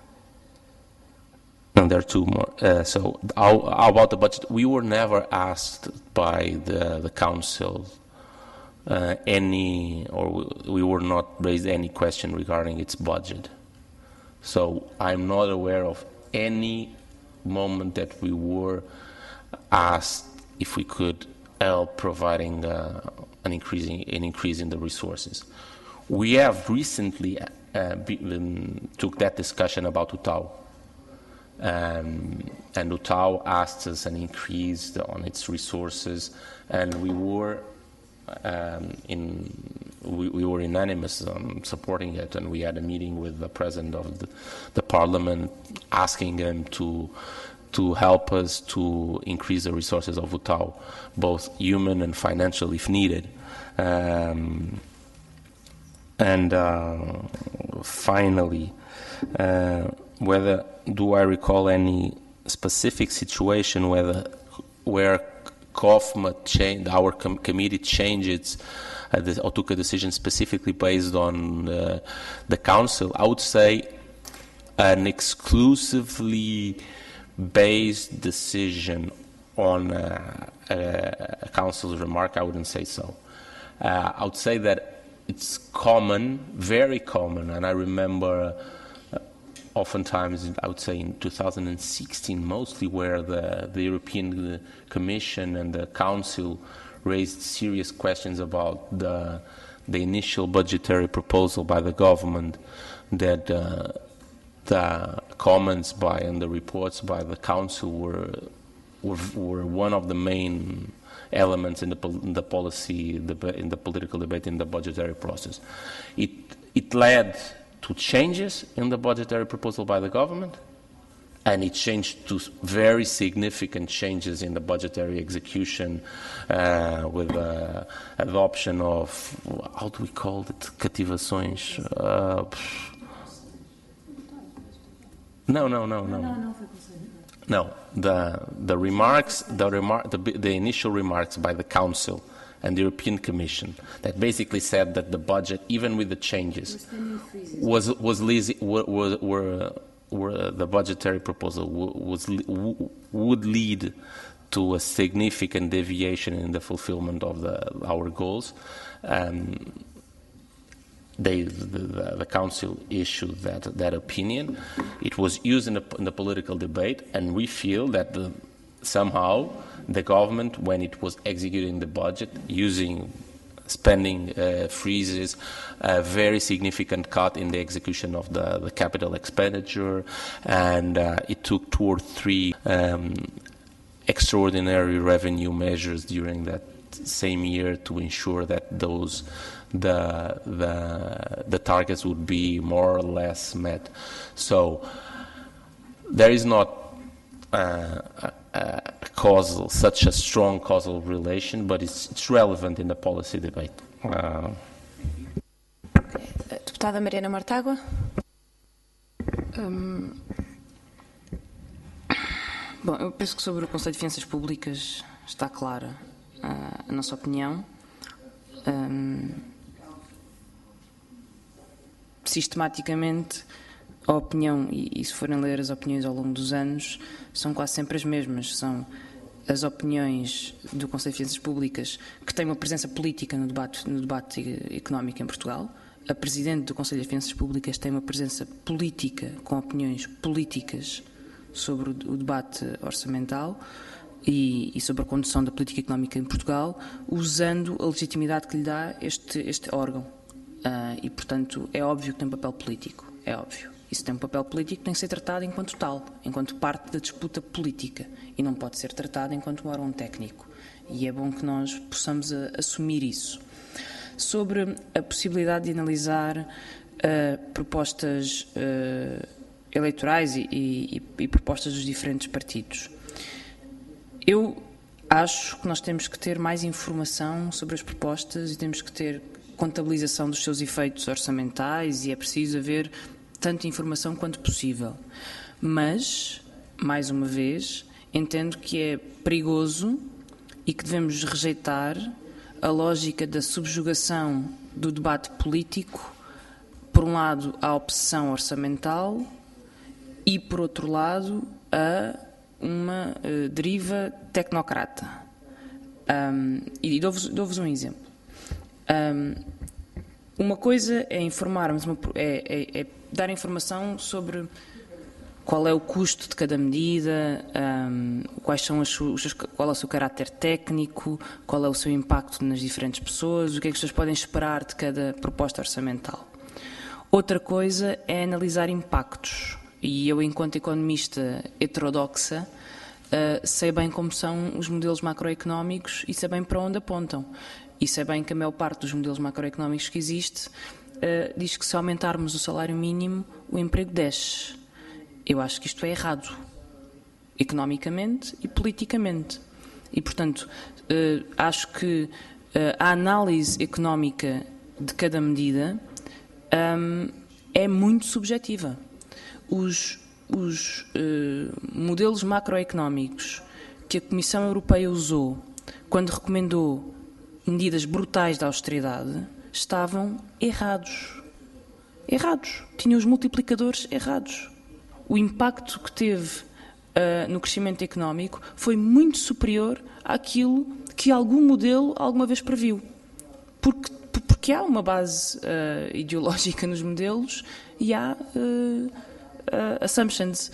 Speaker 6: and there are two more. Uh, so how, how about the budget? We were never asked by the the council Uh, any, or we, we were not raised any question regarding its budget. So I'm not aware of any moment that we were asked if we could help providing uh, an increasing an increase in the resources. We have recently uh, been, took that discussion about U T A U, um, and U T A U asked us an increase on its resources, and we were. Um, in we, we were unanimous on supporting it, and we had a meeting with the president of the, the parliament asking him to to help us to increase the resources of U T A U, both human and financial if needed. Um, and uh, finally, uh, whether do I recall any specific situation whether where C O F M A changed, our com committee changed its, uh, the, or took a decision specifically based on uh, the council? I would say an exclusively based decision on uh, a, a council's remark, I wouldn't say so. Uh, I would say that it's common, very common, and I remember uh, oftentimes, I would say in two thousand sixteen mostly, where the, the European Commission and the Council raised serious questions about the, the initial budgetary proposal by the government, that uh, the comments by and the reports by the Council were, were, were one of the main elements in the, in the policy, in the political debate, in the budgetary process. It, it led to changes in the budgetary proposal by the government, and it changed to very significant changes in the budgetary execution uh, with the uh, adoption of, how do we call it, cativações? Uh, no, no, no, no. No, the, the remarks, the, remar the, the initial remarks by the Council and the European Commission that basically said that the budget, even with the changes, was was lazy, were, were, were, were the budgetary proposal was would lead to a significant deviation in the fulfillment of the, our goals. Um, they, the, the Council issued that that opinion. It was used in the, in the political debate, and we feel that the, somehow the government, when it was executing the budget, using spending uh, freezes, a very significant cut in the execution of the, the capital expenditure, and uh, it took two or three um, extraordinary revenue measures during that same year to ensure that those the the the targets would be more or less met. So there is not uh, a, a causal, such a strong causal relation, but it's, it's relevant in the policy debate. Uh,
Speaker 1: Deputada Mariana Mortágua.
Speaker 7: Hum, bom, eu penso que sobre o Conselho de Finanças Públicas está clara uh, a nossa opinião. Um, sistematicamente, a opinião, e, e se forem ler as opiniões ao longo dos anos, são quase sempre as mesmas. São as opiniões do Conselho de Finanças Públicas que têm uma presença política no debate, no debate económico em Portugal. A Presidente do Conselho de Finanças Públicas tem uma presença política, com opiniões políticas sobre o, o debate orçamental e, e sobre a condução da política económica em Portugal, usando a legitimidade que lhe dá este, este órgão. Uh, e, portanto, é óbvio que tem um papel político, é óbvio. E se tem um papel político, tem que ser tratado enquanto tal, enquanto parte da disputa política, e não pode ser tratado enquanto um órgão técnico. E é bom que nós possamos a, assumir isso. Sobre a possibilidade de analisar uh, propostas uh, eleitorais e, e, e propostas dos diferentes partidos. Eu acho que nós temos que ter mais informação sobre as propostas e temos que ter contabilização dos seus efeitos orçamentais, e é preciso haver tanta informação quanto possível. Mas, mais uma vez, entendo que é perigoso e que devemos rejeitar a lógica da subjugação do debate político, por um lado, à obsessão orçamental e, por outro lado, a uma uh, deriva tecnocrata. Um, e dou-vos, dou-vos um exemplo. Um, uma coisa é informarmos, uma, é, é, é dar informação sobre qual é o custo de cada medida, um, quais são as, os, qual é o seu caráter técnico, qual é o seu impacto nas diferentes pessoas, o que é que as pessoas podem esperar de cada proposta orçamental. Outra coisa é analisar impactos. E eu, enquanto economista heterodoxa, uh, sei bem como são os modelos macroeconómicos e sei bem para onde apontam. E sei bem que a maior parte dos modelos macroeconómicos que existe uh, diz que se aumentarmos o salário mínimo, o emprego desce. Eu acho que isto é errado, economicamente e politicamente. E, portanto, uh, acho que uh, a análise económica de cada medida um, é muito subjetiva. Os, os uh, modelos macroeconómicos que a Comissão Europeia usou quando recomendou medidas brutais de austeridade estavam errados. Errados. Tinham os multiplicadores errados. O impacto que teve uh, no crescimento económico foi muito superior àquilo que algum modelo alguma vez previu. Porque, porque há uma base uh, ideológica nos modelos e há uh, uh, assumptions.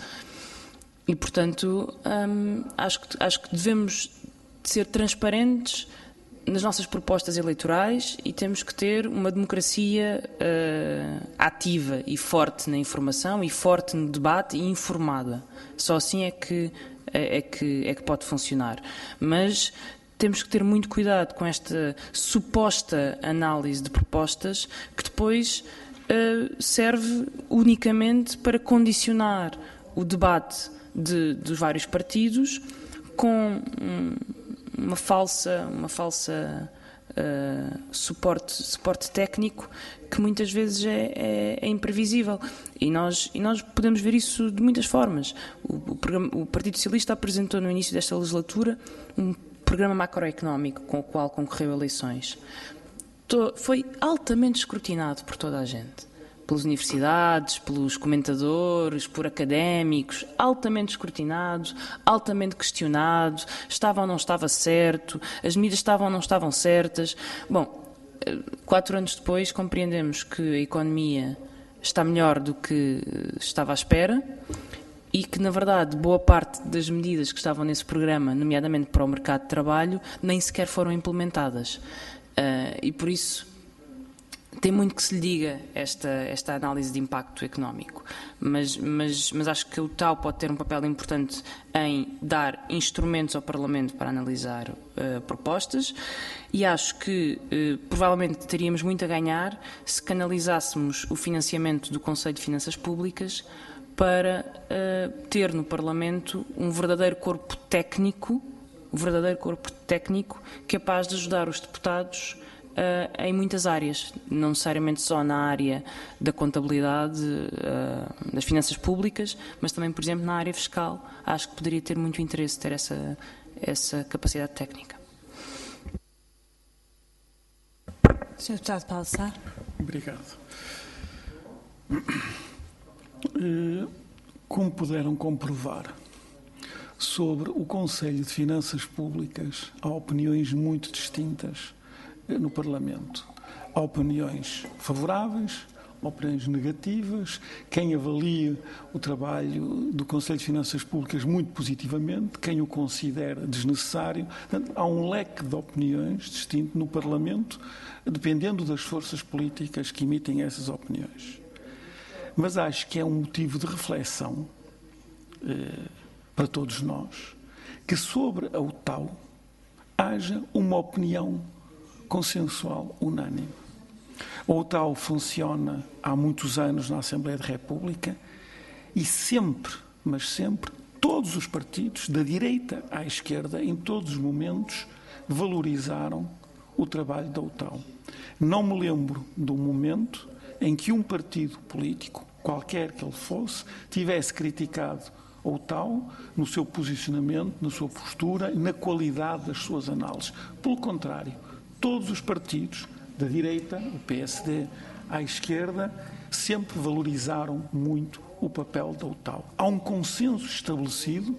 Speaker 7: E, portanto, um, acho que, acho que devemos ser transparentes nas nossas propostas eleitorais e temos que ter uma democracia uh, ativa e forte na informação e forte no debate e informada. Só assim é que, é, é que, é que pode funcionar. Mas temos que ter muito cuidado com esta suposta análise de propostas que depois uh, serve unicamente para condicionar o debate de, dos vários partidos com um, uma falsa, uma falsa uh, suporte, suporte técnico que muitas vezes é, é, é imprevisível. E nós, e nós podemos ver isso de muitas formas. O, o, programa, o Partido Socialista apresentou no início desta legislatura um programa macroeconómico com o qual concorreu a eleições. Foi altamente escrutinado por toda a gente. Pelas universidades, pelos comentadores, por académicos, altamente escrutinados, altamente questionados, estava ou não estava certo, as medidas estavam ou não estavam certas. Bom, quatro anos depois compreendemos que a economia está melhor do que estava à espera e que, na verdade, boa parte das medidas que estavam nesse programa, nomeadamente para o mercado de trabalho, nem sequer foram implementadas. Uh, e por isso tem muito que se lhe diga esta, esta análise de impacto económico, mas, mas, mas acho que o T A U pode ter um papel importante em dar instrumentos ao Parlamento para analisar uh, propostas, e acho que uh, provavelmente teríamos muito a ganhar se canalizássemos o financiamento do Conselho de Finanças Públicas para uh, ter no Parlamento um verdadeiro corpo técnico, um verdadeiro corpo técnico capaz de ajudar os deputados Uh, em muitas áreas, não necessariamente só na área da contabilidade, uh, das finanças públicas, mas também, por exemplo, na área fiscal. Acho que poderia ter muito interesse ter essa, essa capacidade técnica.
Speaker 1: senhor Deputado Paulo Sá.
Speaker 8: Obrigado. Como puderam comprovar, sobre o Conselho de Finanças Públicas há opiniões muito distintas no Parlamento. Há opiniões favoráveis, opiniões negativas. Quem avalia o trabalho do Conselho de Finanças Públicas muito positivamente, quem o considera desnecessário. Portanto, há um leque de opiniões distinto no Parlamento, dependendo das forças políticas que emitem essas opiniões. Mas acho que é um motivo de reflexão eh, para todos nós que sobre a O T A U haja uma opinião consensual, unânime. A O T A U funciona há muitos anos na Assembleia da República e sempre, mas sempre, todos os partidos, da direita à esquerda, em todos os momentos, valorizaram o trabalho da O T A U. Não me lembro de um momento em que um partido político, qualquer que ele fosse, tivesse criticado a O T A U no seu posicionamento, na sua postura e na qualidade das suas análises. Pelo contrário, todos os partidos, da direita, o P S D, à esquerda, sempre valorizaram muito o papel da O T A U. Há um consenso estabelecido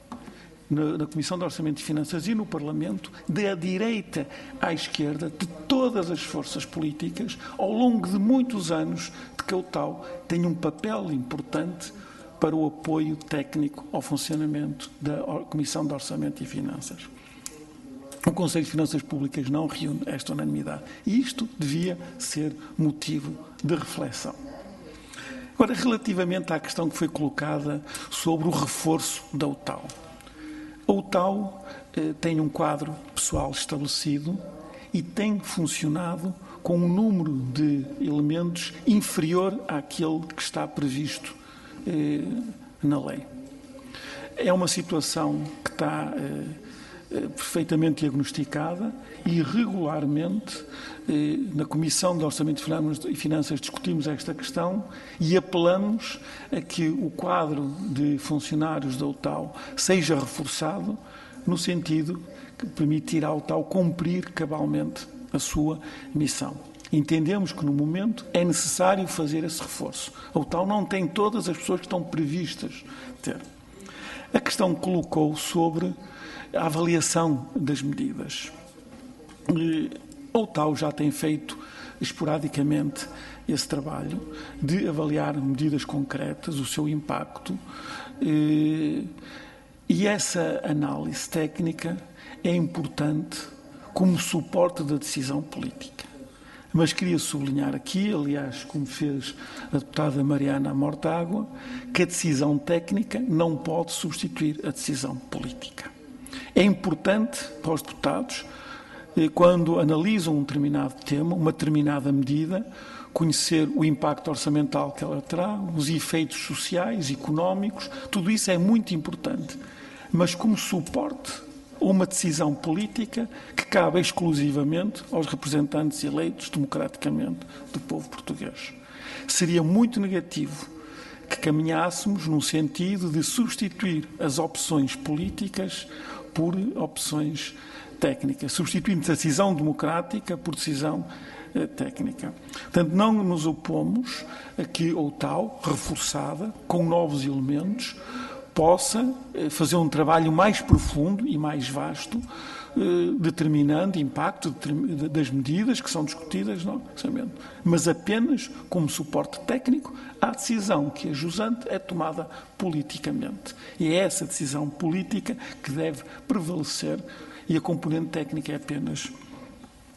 Speaker 8: na, na Comissão de Orçamento e Finanças e no Parlamento, da direita à esquerda, de todas as forças políticas, ao longo de muitos anos, de que a O T A U tem um papel importante para o apoio técnico ao funcionamento da Comissão de Orçamento e Finanças. O Conselho de Finanças Públicas não reúne esta unanimidade. E isto devia ser motivo de reflexão. Agora, relativamente à questão que foi colocada sobre o reforço da O T A U. A O T A U eh, tem um quadro pessoal estabelecido e tem funcionado com um número de elementos inferior àquele que está previsto eh, na lei. É uma situação que está eh, perfeitamente diagnosticada e regularmente eh, na Comissão de Orçamento e Finanças discutimos esta questão e apelamos a que o quadro de funcionários da O T A U seja reforçado no sentido de permitir à O T A U cumprir cabalmente a sua missão. Entendemos que no momento é necessário fazer esse reforço. A O T A U não tem todas as pessoas que estão previstas ter. A questão que colocou sobre a avaliação das medidas. A O T A U já tem feito esporadicamente esse trabalho de avaliar medidas concretas, o seu impacto, e essa análise técnica é importante como suporte da decisão política. Mas queria sublinhar aqui, aliás, como fez a deputada Mariana Mortágua, que a decisão técnica não pode substituir a decisão política. É importante para os deputados, quando analisam um determinado tema, uma determinada medida, conhecer o impacto orçamental que ela terá, os efeitos sociais, económicos, tudo isso é muito importante. Mas como suporte a uma decisão política que cabe exclusivamente aos representantes eleitos democraticamente do povo português. Seria muito negativo que caminhássemos num sentido de substituir as opções políticas por opções técnicas, substituindo a decisão democrática por decisão eh, técnica. Portanto, não nos opomos a que a O T A U, reforçada, com novos elementos, possa eh, fazer um trabalho mais profundo e mais vasto, eh, determinando o impacto de, das medidas que são discutidas no orçamento, mas apenas como suporte técnico à decisão que a jusante é tomada politicamente. E é essa decisão política que deve prevalecer e a componente técnica é apenas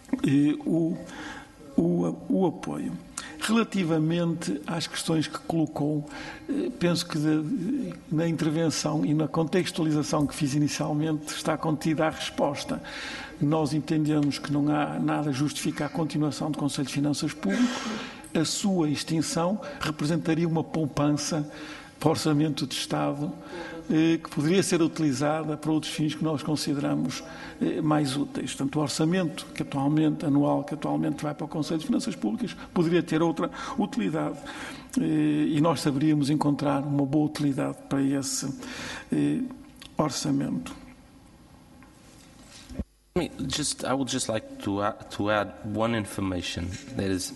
Speaker 8: eh, o, o, o apoio. Relativamente às questões que colocou, penso que de, na intervenção e na contextualização que fiz inicialmente está contida a resposta. Nós entendemos que não há nada a justificar a continuação do Conselho de Finanças Públicas. A sua extinção representaria uma poupança para o Orçamento de Estado que poderia ser utilizada para outros fins que nós consideramos mais úteis. Portanto, o orçamento que atualmente, anual que atualmente vai para o Conselho de Finanças Públicas poderia ter outra utilidade e nós saberíamos encontrar uma boa utilidade para esse orçamento.
Speaker 6: Just, I would just like to add, to add one information. That is,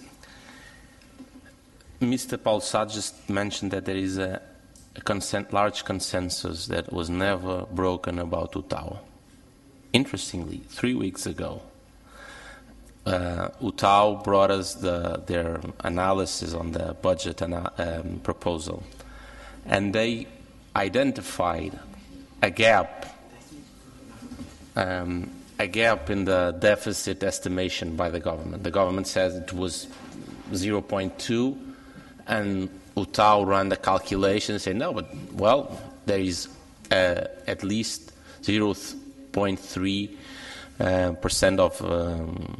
Speaker 6: Mister Paul Sad just mentioned that there is a a consent, large consensus that was never broken about U T A U. Interestingly, three weeks ago, uh, U T A U brought us the, their analysis on the budget ana um, proposal, and they identified a gap, um, a gap in the deficit estimation by the government. The government says it was zero point two, and U T A U ran the calculation and said, no, but, well, there is uh, at least zero point three percent uh, of um,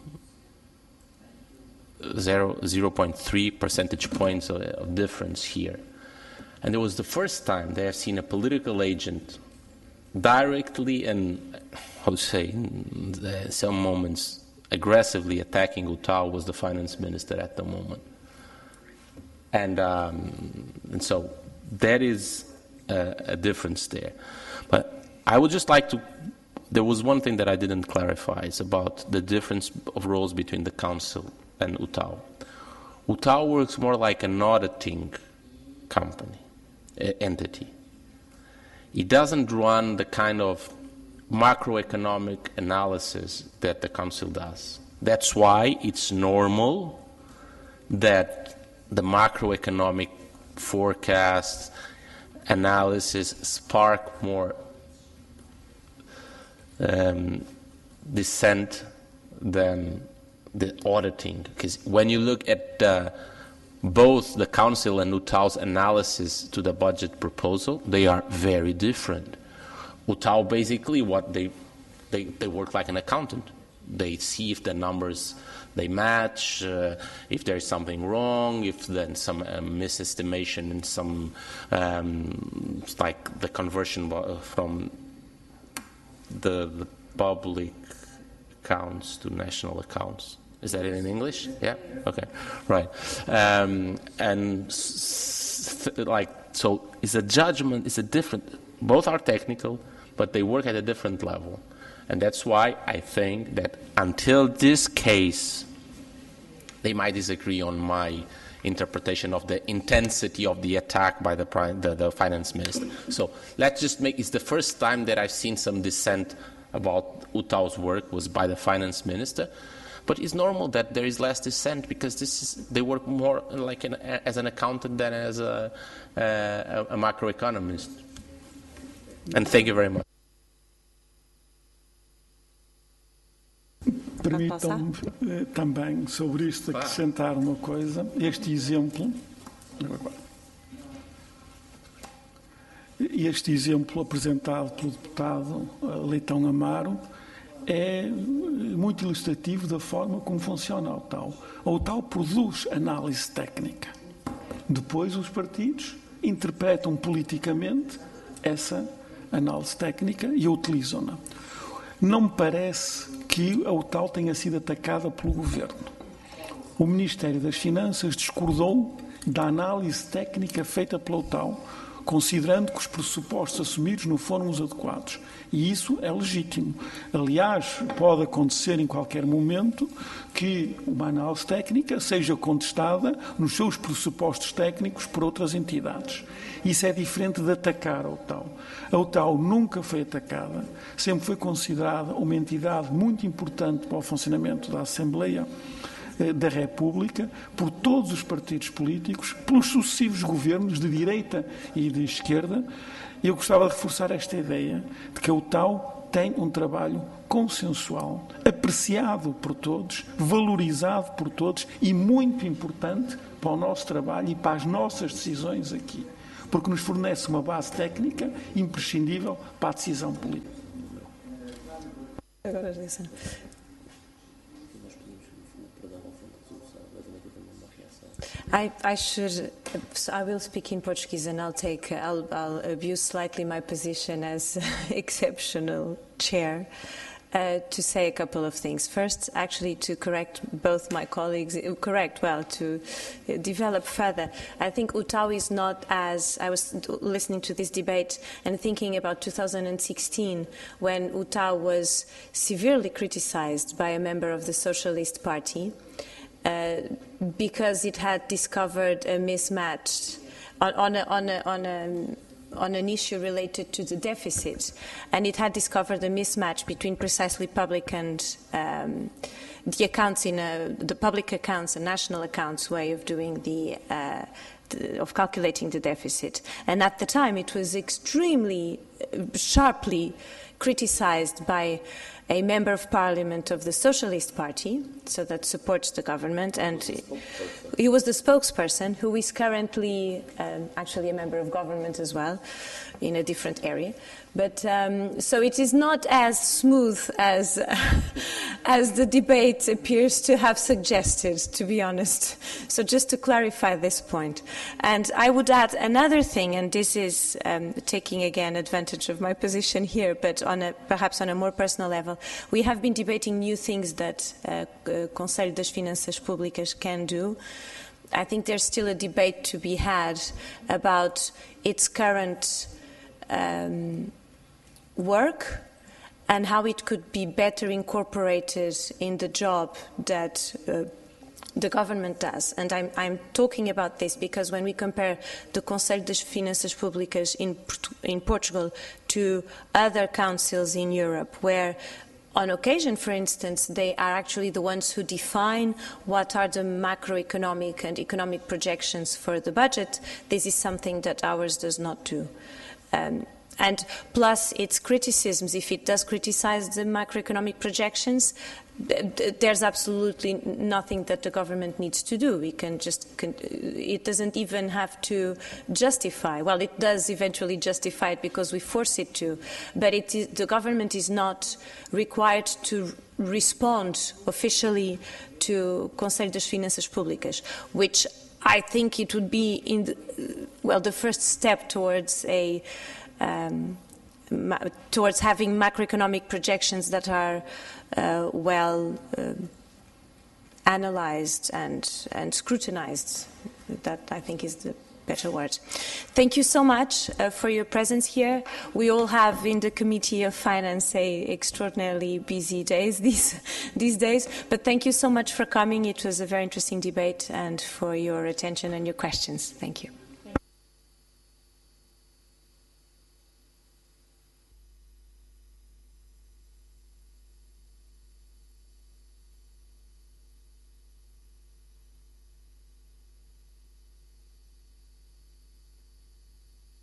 Speaker 6: zero point three percentage points of, of difference here. And it was the first time they have seen a political agent directly and, how to say, in some moments aggressively attacking U T A U was the finance minister at the moment. And, um, and so that is a, a difference there. But I would just like to, there was one thing that I didn't clarify, it's about the difference of roles between the Council and U T A U. U T A U works more like an auditing company, entity. It doesn't run the kind of macroeconomic analysis that the Council does. That's why it's normal that the macroeconomic forecasts, analysis spark more um, dissent than the auditing. Because when you look at uh, both the Council and U T A U's analysis to the budget proposal, they are very different. U T A U basically, what they, they, they work like an accountant. They see if the numbers they match, uh, if there's something wrong, if then some uh, misestimation in some, um, like the conversion from the, the public accounts to national accounts. Is that it in English? Yeah? Okay. Right. Um, and s s like, so it's a judgment, it's a different, both are technical, but they work at a different level. And that's why I think that until this case, they might disagree on my interpretation of the intensity of the attack by the, prime, the, the finance minister. So let's just make, it's the first time that I've seen some dissent about U T A U's work was by the finance minister. But it's normal that there is less dissent because this is, they work more like an, as an accountant than as a, a, a macroeconomist. And thank you very much.
Speaker 8: Permitam-me eh, também, sobre isto, acrescentar uma coisa. Este exemplo, este exemplo apresentado pelo deputado Leitão Amaro é muito ilustrativo da forma como funciona a U T A U. A U T A U produz análise técnica. Depois os partidos interpretam politicamente essa análise técnica e a utilizam-na. Não me parece que a U T A U tenha sido atacada pelo Governo. O Ministério das Finanças discordou da análise técnica feita pela U T A U, considerando que os pressupostos assumidos não foram os adequados. E isso é legítimo. Aliás, pode acontecer em qualquer momento que uma análise técnica seja contestada nos seus pressupostos técnicos por outras entidades. Isso é diferente de atacar a U T A U. A U T A U nunca foi atacada, sempre foi considerada uma entidade muito importante para o funcionamento da Assembleia da República, por todos os partidos políticos, pelos sucessivos governos de direita e de esquerda. Eu gostava de reforçar esta ideia de que a U T A U tem um trabalho consensual, apreciado por todos, valorizado por todos e muito importante para o nosso trabalho e para as nossas decisões aqui, porque nos fornece uma base técnica imprescindível para a decisão política.
Speaker 1: Agora, listen. I, I should, so I will speak in Portuguese and I'll take, I'll, I'll abuse slightly my position as exceptional chair uh, to say a couple of things. First, actually to correct both my colleagues, correct, well, to develop further. I think U T A U is not as, I was listening to this debate and thinking about two thousand sixteen when U T A U was severely criticized by a member of the Socialist Party. Uh, because it had discovered a mismatch on, on, a, on, a, on, a, on an issue related to the deficit, and it had discovered a mismatch between precisely public and um, the accounts in a, the public accounts and national accounts way of doing the, uh, the of calculating the deficit. And at the time, it was extremely sharply criticized by a member of parliament of the Socialist Party, so that supports the government, and he was the spokesperson, who is currently um, actually a member of government as well, in a different area. But um, so it is not as smooth as as the debate appears to have suggested, to be honest. So just to clarify this point. And I would add another thing, and this is um, taking again advantage of my position here, but on a, perhaps on a more personal level. We have been debating new things that uh, Conselho das Finanças Públicas can do. I think there's still a debate to be had about its current um, work and how it could be better incorporated in the job that uh, the government does. And I'm, I'm talking about this because when we compare the Conselho das Finanças Públicas in, in Portugal to other councils in Europe, where on occasion, for instance, they are actually the ones who define what are the macroeconomic and economic projections for the budget, this is something that ours does not do. Um, and plus its criticisms, if it does criticize the macroeconomic projections, there's absolutely nothing that the government needs to do. We can just, it doesn't even have to justify. Well, it does eventually justify it because we force it to, but it is, the government is not required to respond officially to Conselho das Finanças Públicas, which I think it would be in the, well, the first step towards a um, towards having macroeconomic projections that are uh, well uh, analyzed and, and scrutinized. That, I think, is the better word. Thank you so much uh, for your presence here. We all have in the Committee of Finance a extraordinarily busy days these, these days, but thank you so much for coming. It was a very interesting debate and for your attention and your questions. Thank you.